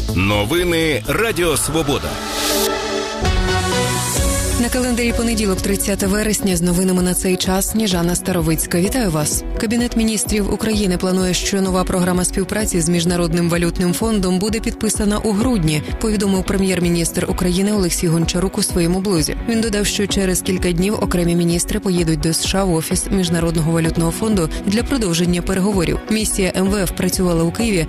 Новини Радіо Свобода. На календарі понеділок, 30 вересня, з новинами на цей час Сніжана Старовицька. Вітаю вас. Кабінет міністрів України планує, що нова програма співпраці з Міжнародним валютним фондом буде підписана у грудні, повідомив прем'єр-міністр України Олексій Гончарук у своєму блозі. Він додав, що через кілька днів окремі міністри поїдуть до США в Офіс Міжнародного валютного фонду для продовження переговорів. Місія МВФ працювала у Києві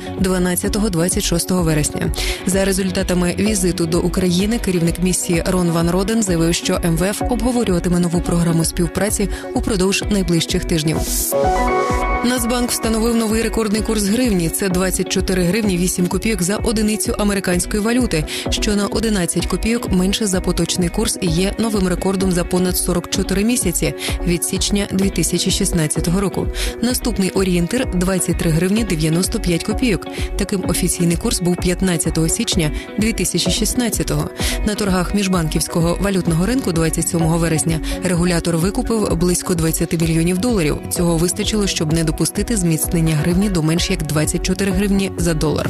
12-26 вересня. За результатами візиту до України керівник місії Рон Ван Роден заявив, що МВФ обговорюватиме нову програму співпраці упродовж найближчих тижнів. Нацбанк встановив новий рекордний курс гривні. Це 24 гривні 8 копійок за одиницю американської валюти, що на 11 копійок менше за поточний курс і є новим рекордом за понад 44 місяці від січня 2016 року. Наступний орієнтир – 23 гривні 95 копійок. Таким офіційний курс був 15 січня 2016-го. На торгах міжбанківського валютного ринку 27 вересня регулятор викупив близько 20 мільйонів доларів. Цього вистачило, щоб не допустити зміцнення гривні до менш як 24 гривні за долар.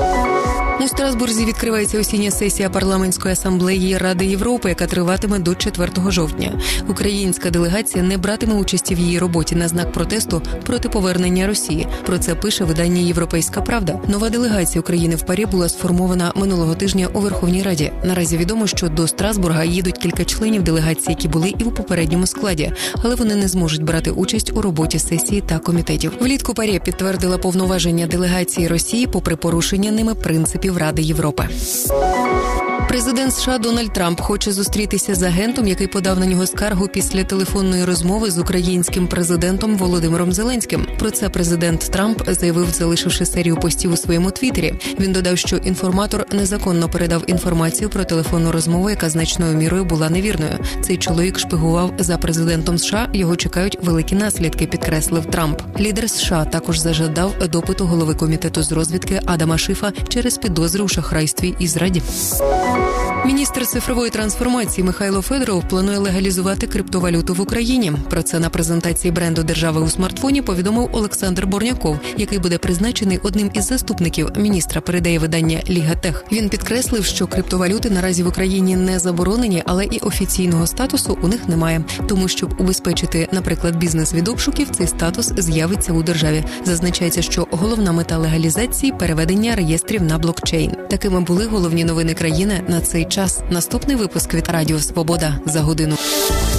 У Страсбурзі відкривається осіння сесія парламентської асамблеї Ради Європи, яка триватиме до 4 жовтня. Українська делегація не братиме участі в її роботі на знак протесту проти повернення Росії. Про це пише видання «Європейська правда». Нова делегація України в ПАРЄ була сформована минулого тижня у Верховній Раді. Наразі відомо, що до Страсбурга їдуть кілька членів делегації, які були і у попередньому складі, але вони не зможуть брати участь у роботі сесії та комітетів. Влітку ПАРЄ підтвердила повноваження делегації Росії попри порушення ними принципів Ради Європи. Президент США Дональд Трамп хоче зустрітися з агентом, який подав на нього скаргу після телефонної розмови з українським президентом Володимиром Зеленським. Про це президент Трамп заявив, залишивши серію постів у своєму твіттері. Він додав, що інформатор незаконно передав інформацію про телефонну розмову, яка значною мірою була невірною. Цей чоловік шпигував за президентом США, його чекають великі наслідки, підкреслив Трамп. Лідер США також зажадав допиту голови комітету з розвідки Адама Шифа через підозри у шахрайстві і зраді. Міністр цифрової трансформації Михайло Федоров планує легалізувати криптовалюту в Україні. Про це на презентації бренду держави у смартфоні повідомив Олександр Борняков, який буде призначений одним із заступників міністра, передає видання Ліга Тех. Він підкреслив, що криптовалюти наразі в Україні не заборонені, але і офіційного статусу у них немає. Тому, щоб убезпечити, наприклад, бізнес від обшуків, цей статус з'явиться у державі. Зазначається, що головна мета легалізації – переведення реєстрів на блокчейн. Такими були головні новини країни на цей час. Наступний випуск від Радіо Свобода за годину.